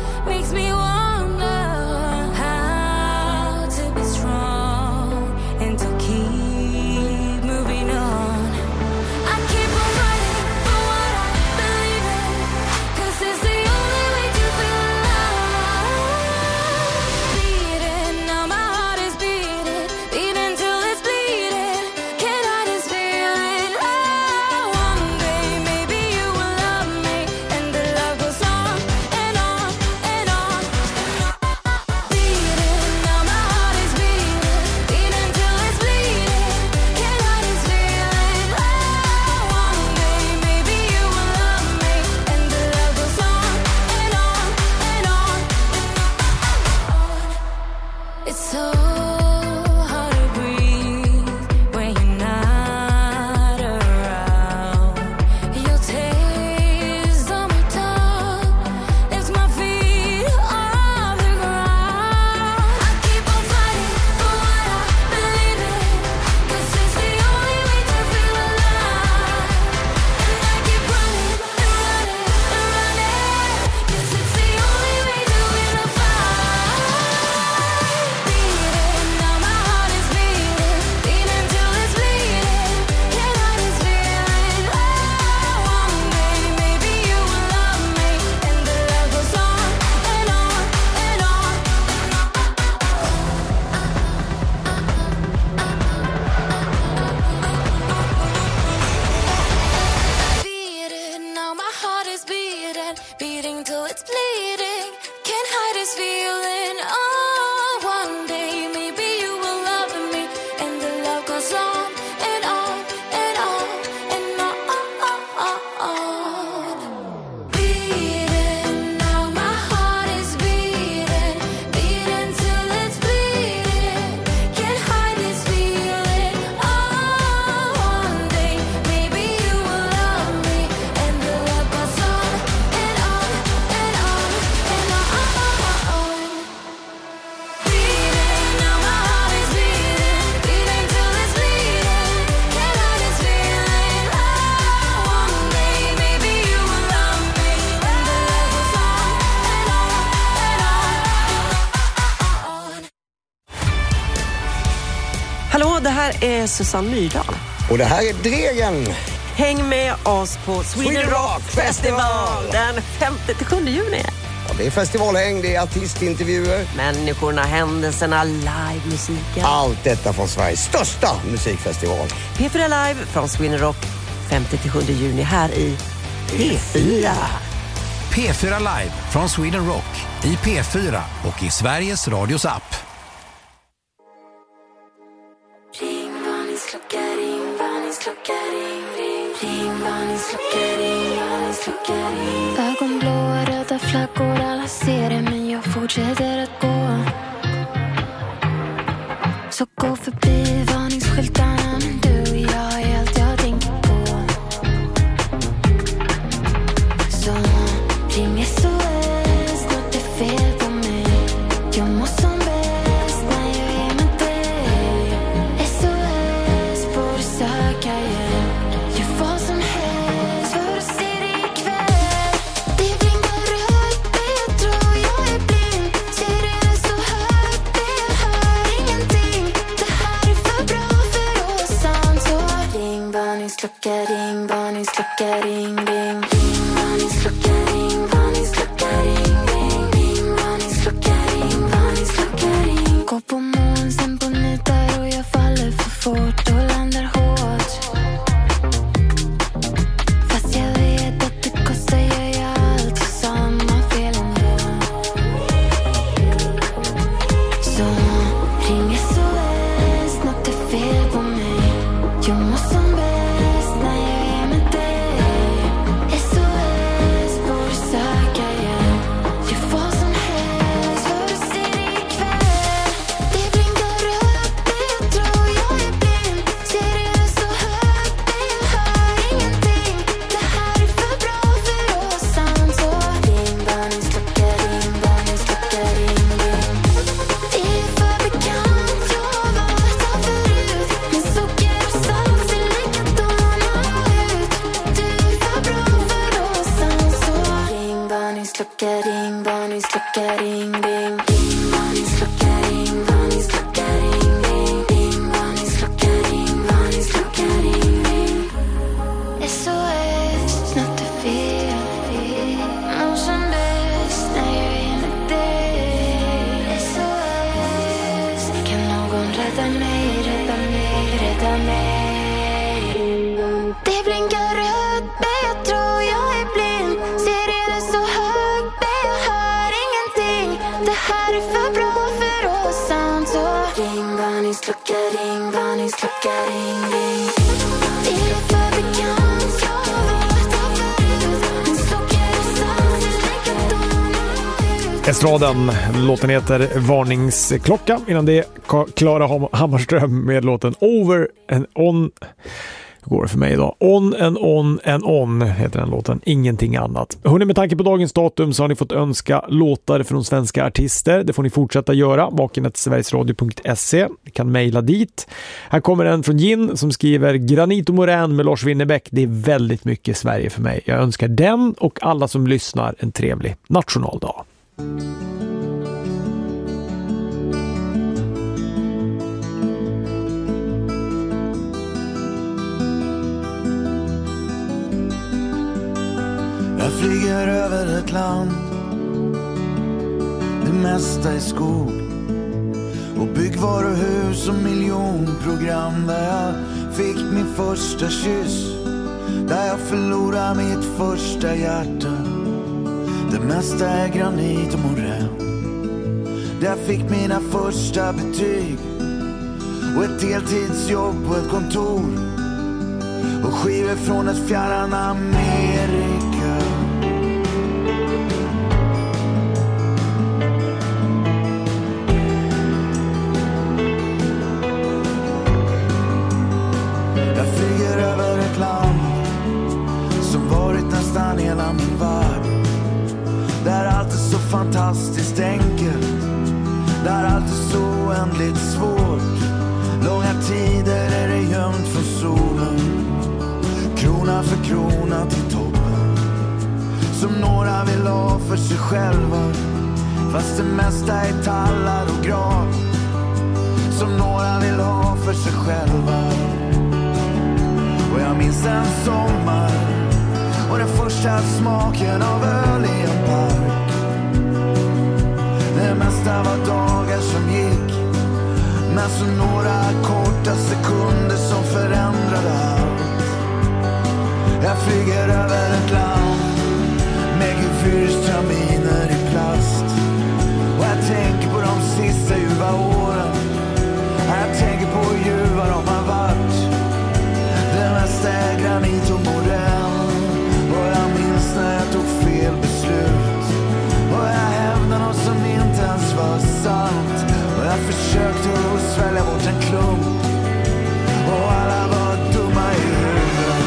[SPEAKER 6] how to be strong and to keep moving on. I keep on fighting for what I believe in, 'cause it's the only way to feel alive. Beating, now my heart is beating, beating till it's bleeding. Can't hide this feeling. Oh, one day maybe you will love me, and the love goes on and on and on. Beating, now my heart is beating, beating till it's bleeding. Can't hide this feeling. Oh, one day maybe you will love me, and the love goes on and on and on. It's so hard to breathe when you're not around. Your taste on my tongue lifts my feet off the ground. I keep on fighting for what I believe in, 'cause it's the only way to feel alive. And I keep running and running and running, 'cause it's the only way to win a fight. Beating, now my heart is beating, beating till it's bleeding. Can't hide this feeling. Oh, one day maybe you will love me, and the love goes on and on and on. Beating, now my heart is beating, beating till it's bleeding. Can't hide this feeling. Oh, one day maybe you will love me, and the love goes on and on and on and on. Beating, now my heart is beating, beating till it's bleeding. Can't hide this feeling. Oh, one day maybe you will love me, and the love goes on and on and on and on.
[SPEAKER 21] Ja, det här är Susanne Myrdal.
[SPEAKER 22] Och det här är Dregen.
[SPEAKER 21] Häng med oss på Sweden Rock Festival den 5-7 juni.
[SPEAKER 22] Ja, det är festivalhäng, det är artistintervjuer.
[SPEAKER 21] Människorna, händelserna, livemusiken.
[SPEAKER 22] Allt detta från Sveriges största musikfestival.
[SPEAKER 21] P4 Live från Sweden Rock 5-7 juni här i P4.
[SPEAKER 23] P4 Live från Sweden Rock i P4 och i Sveriges Radios app.
[SPEAKER 10] Ring varningsklocka, ring varningsklocka, ring varningsklocka, ring varningsklocka, ring. Ögonblå, röda flaggor, alla ser det men jag fortsätter att gå. Så gå förbi varningsskyltarna, men du och jag är allt jag tänker på. Så ring SOS, något är fel på mig. Jag mår som bäst när jag är med dig. SOS, borde söka hjälp. Gör vad som helst för att se dig ikväll. Det blinkar rött, jag tror jag är blind. Ser det så högt, jag hör ingenting. Det här är för bra för att vara sant. Så ring varningsklocka, ring varningsklocka, ring, ring. Ring varningsklocka, ring varningsklocka, ring, ring. Ring varningsklocka, ring varningsklocka, ring. Gå på moln, sen på nitar och jag faller för fort och landar hårt. Fast jag vet att det kostar, gör jag allt för samma fel ändå. Så ring SOS, något är fel på mig. Jag mår som bäst när jag är med dig. SOS, borde söka hjälp. Gör vad som helst för att se dig ikväll. Det blinkar rött, jag tror jag är blind. Ser det så högt, jag hör ingenting. Det här är för bra för att vara sant. Så ring varningsklocka, ring varningsklocka, ring, ring. Det är för bekant, jag har varit här förut. Men socker och salt ser likadana ut. Du är för bra för att vara sant. Så ring varningsklocka, ring varningsklocka, ring, ring. Ring varningsklocka, ring varningsklocka, ring, ring. Ring varningsklocka, ring varningsklocka, ring, ring. SOS, något är fel. Mår som bäst när jag är med dig. SOS, kan någon rädda mig, rädda mig, rädda mig. Det blinkar rött, jag tror jag är blind. Ser det så högt, jag hör ingenting. Det här är för bra för att vara sant. Så ring varningsklocka, ring varningsklocka, ring, ring. Det är för bekant, jag har varit här förut. Men socker och salt ser likadana ut.
[SPEAKER 1] Estraden, låten heter Varningsklocka. Innan det Klara Hammarström med låten Over and On. Hur går det för mig idag? On and On and On heter den låten. Ingenting annat. Hörrni, med tanke på dagens datum så har ni fått önska låtar från svenska artister. Det får ni fortsätta göra. vaken@sverigesradio.se. Ni kan mejla dit. Här kommer en från Gin som skriver Granit och Morän med Lars Winnerbäck. Det är väldigt mycket Sverige för mig. Jag önskar den och alla som lyssnar en trevlig nationaldag.
[SPEAKER 24] Jag flyger över ett land, det mesta är skog och byggvaruhus och miljonprogram. Där jag fick min första kyss, där jag förlorade mitt första hjärta. Det mesta är granit och morän, där jag fick mina första betyg och ett deltidsjobb på ett kontor och skivor från ett fjärran Amerika. Jag flyger över ett land som varit nästan hela min värld, där allt är så fantastiskt enkelt, där allt är så oändligt svårt. Långa tider är det gömt från solen, krona för krona till toppen, som några vill ha för sig själva, fast det mesta är tallar och gran, som några vill ha för för sig själva. Och jag minns en sommar och den första smaken av öl i en park. Det mesta var dagar som gick, men så några korta sekunder som förändrade allt. Jag flyger över ett land med gefyrstraminer i plast. Och jag tänker på de sista ljuva åren. Jag tänker på hur ljuva de har varit. Det mesta är granit och morell. Och jag minns när jag tog fel beslut. Och jag hävdade något som inte ens var sant. Och jag försökte att svälja bort en klump. Och alla var dumma i huvudet.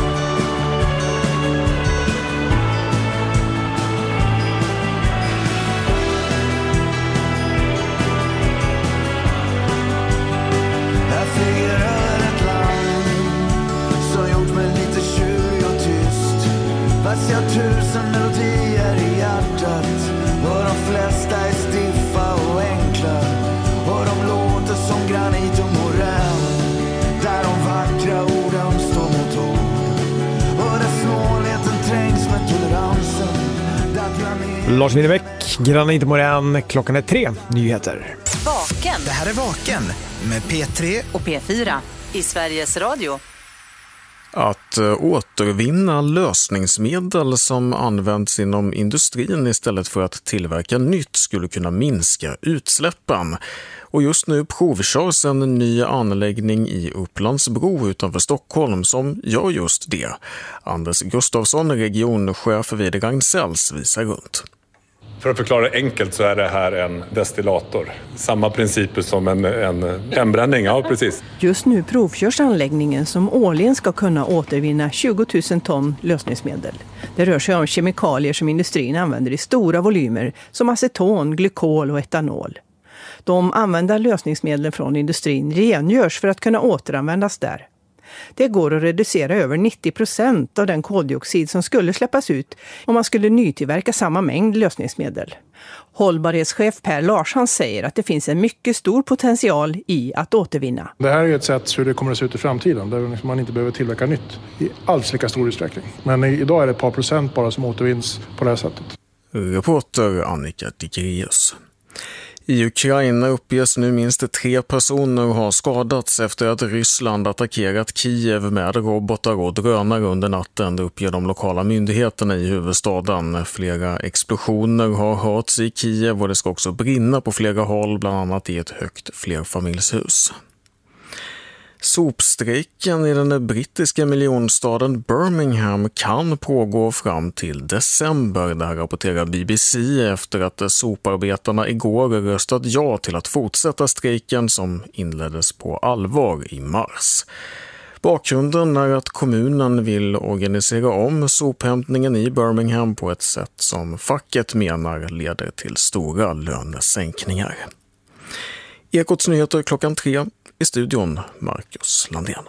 [SPEAKER 24] Jag flyger över ett land som gjort mig lite tjurig och tyst. Fast jag har 1000 melodier i hjärtat. Och de flesta är stiffa och enkla. Och de låter som granit och morell. Där de vackra orden står mot ord. Och där snålheten trängs med toleransen.
[SPEAKER 1] Lars Winnerbäck, Granit Morän, klockan är 3, nyheter.
[SPEAKER 2] Vaken. Det här är Vaken med P3 och P4 i Sveriges Radio.
[SPEAKER 11] Att återvinna lösningsmedel som används inom industrin istället för att tillverka nytt skulle kunna minska utsläppen. Och just nu provkörs en ny anläggning i Upplandsbro utanför Stockholm som gör just det. Anders Gustafsson, regionchef vid Ragn-Sells, visar runt.
[SPEAKER 3] För att förklara enkelt så är det här en destillator. Samma principer som en hembränning, ja precis.
[SPEAKER 4] Just nu provkörs anläggningen som årligen ska kunna återvinna 20 000 ton lösningsmedel. Det rör sig om kemikalier som industrin använder i stora volymer som aceton, glykol och etanol. De använda lösningsmedlen från industrin rengörs för att kunna återanvändas där. Det går att reducera över 90% av den koldioxid som skulle släppas ut om man skulle nytillverka samma mängd lösningsmedel. Hållbarhetschef Per Larsson säger att det finns en mycket stor potential i att återvinna.
[SPEAKER 5] Det här är ett sätt hur det kommer att se ut i framtiden där man inte behöver tillverka nytt i alls lika stor utsträckning. Men idag är det ett par procent bara som återvinns på det här sättet.
[SPEAKER 11] Reporter Annika Dikerius. I Ukraina uppges nu minst 3 personer har skadats efter att Ryssland attackerat Kiev med robotar och drönare under natten, det uppger de lokala myndigheterna i huvudstaden. Flera explosioner har hörts i Kiev och det ska också brinna på flera håll, bland annat i ett högt flerfamiljshus. Sopstrejken i den brittiska miljonstaden Birmingham kan pågå fram till december. Det här rapporterar BBC efter att soparbetarna igår röstat ja till att fortsätta strejken som inleddes på allvar i mars. Bakgrunden är att kommunen vill organisera om sophämtningen i Birmingham på ett sätt som facket menar leder till stora lönesänkningar. Ekots nyheter klockan 3. I studion Marcus Landén.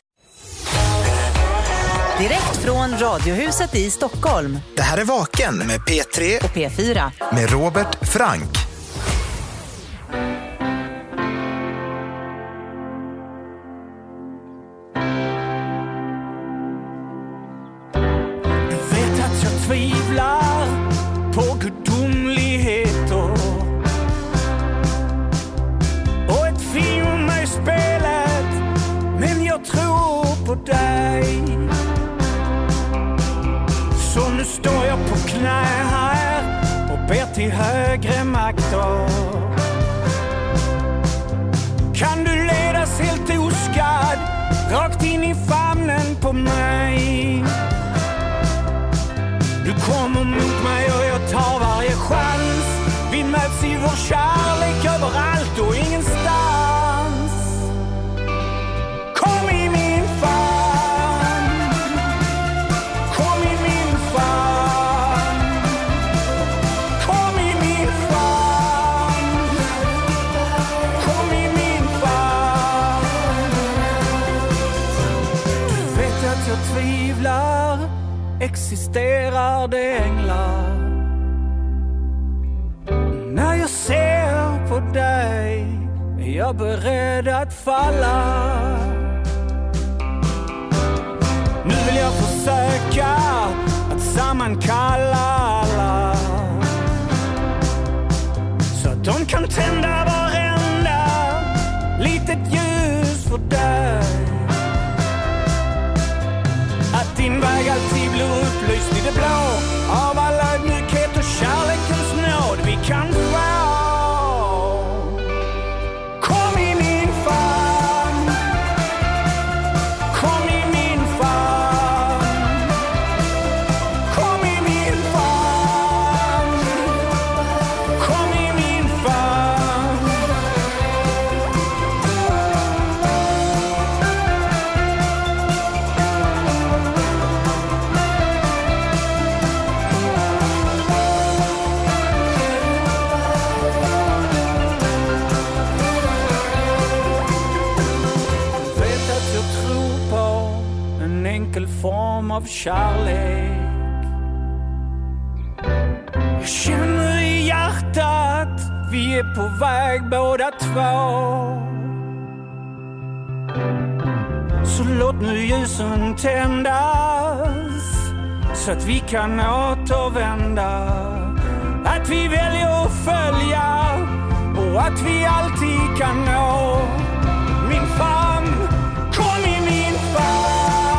[SPEAKER 2] Direkt från Radiohuset i Stockholm.
[SPEAKER 23] Det här är Vaken med P3
[SPEAKER 2] och P4
[SPEAKER 23] med Robert Frank.
[SPEAKER 25] Du vet att jag tvivlar på gudomligheter. Och ett film är spelet, men jag tror på dig. Så nu står jag på knä här och ber till högre makter. Kan du ledas helt oskadd rakt in i famnen på mig? Du kommer mot mig och jag tar varje chans. Vi möts i vår kärlek överallt och ingenstans. Kom i min famn. Kom i min famn. Kom i min famn. Kom i min famn. Du vet att jag tvivlar. Existerar det änglar? När jag ser på dig är är jag beredd att falla. Nu vill jag försöka att sammankalla alla, så att de kan tända varenda litet ljus för dig. Att din väg alltid blir upplyst i det blå av all ödmjukhet och kärlekens nåd vi kan få. Kom i min famn, kom i min famn, kom i min famn, kom i min famn. Enkel form av kärlek. Jag känner i hjärtat vi är på väg båda två. Så låt nu ljusen tändas så att vi kan återvända. Att vi väljer att följa och att vi alltid kan nå min famn. Kom i min famn.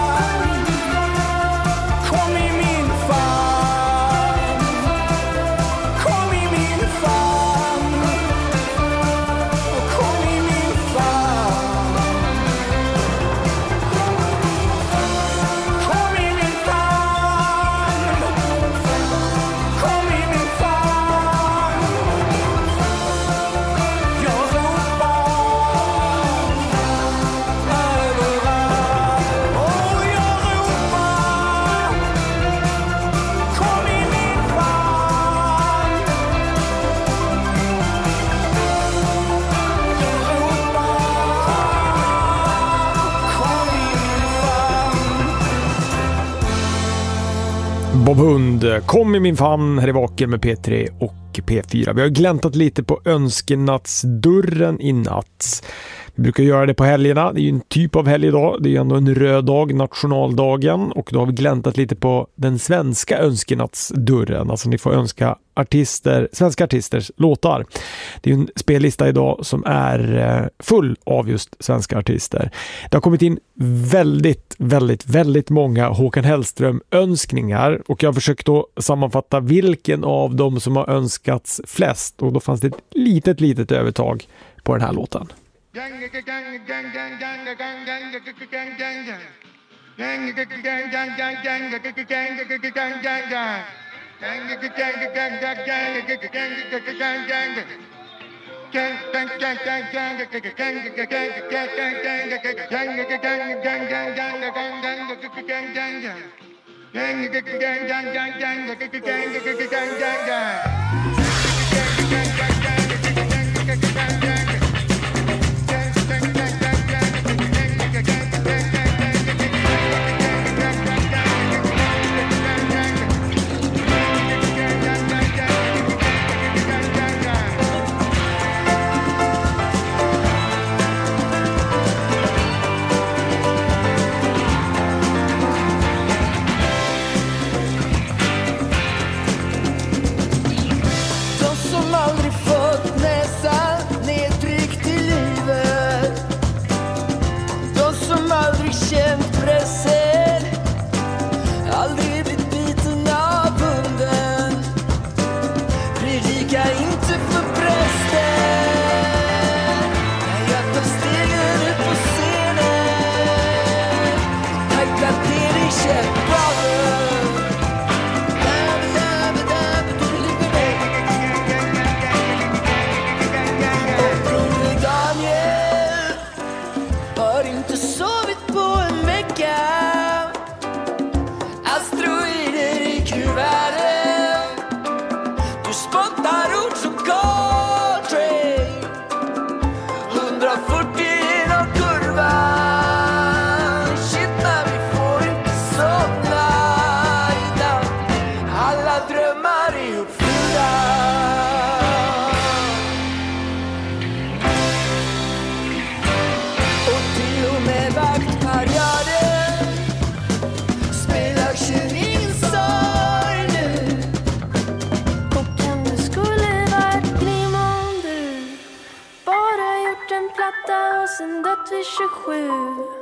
[SPEAKER 1] Bob Hund, kom i min famn, här är Vaken med P3 och P4. Vi har gläntat lite på önsknattsdörren i natt. Vi brukar göra det på helgerna. Det är ju en typ av helg idag. Det är ju ändå en röd dag, nationaldagen. Och då har vi gläntat lite på den svenska önsknattsdörren. Alltså ni får önska svenska artisters låtar. Det är ju en spellista idag som är full av just svenska artister. Det har kommit in väldigt många Håkan Hellström-önskningar. Och jag har försökt då sammanfatta vilken av dem som har önskats flest. Och då fanns det ett litet övertag på den här låten.
[SPEAKER 6] sen dött vid 27.